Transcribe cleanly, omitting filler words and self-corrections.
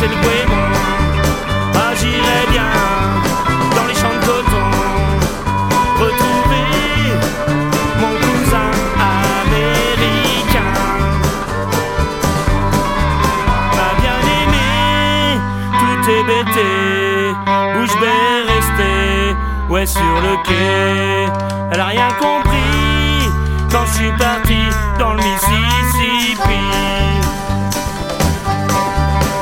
c'est le goémon. Ah, j'irais bien dans les champs de coton retrouver mon cousin américain. Ma bien-aimée, tout est bêté, bouche bée restée, ouais, sur le quai. Elle a rien compris quand je suis parti